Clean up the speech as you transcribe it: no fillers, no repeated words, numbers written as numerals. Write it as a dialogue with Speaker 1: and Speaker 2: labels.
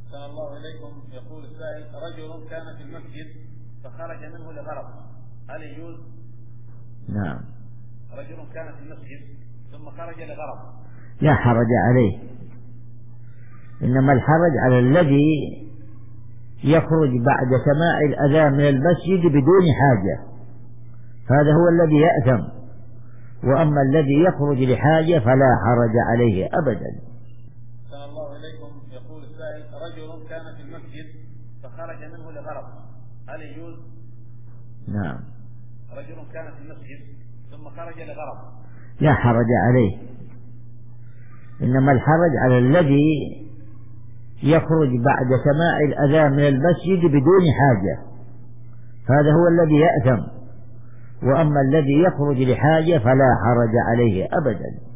Speaker 1: أحسن الله إليكم. يقول السائل: رجل كان في المسجد فخرج منه لغرض، هل يجوز؟
Speaker 2: نعم.
Speaker 1: رجل كان في المسجد ثم خرج لغرض،
Speaker 2: لا حرج عليه، إنما الحرج على الذي يخرج بعد سماع الأذان من المسجد بدون حاجة، هذا هو الذي يأثم. وأما الذي يخرج لحاجة فلا حرج عليه أبدا.
Speaker 1: أحسن الله إليكم. يقول السائل: رجل كان في المسجد فخرج منه لغرض، هل يجوز؟
Speaker 2: نعم.
Speaker 1: رجل كان في المسجد ثم خرج لغرض،
Speaker 2: لا حرج عليه، إنما الحرج على الذي يخرج بعد سماع الأذان من المسجد بدون حاجة، هذا هو الذي يأثم. وأما الذي يخرج لحاجة فلا حرج عليه أبدا.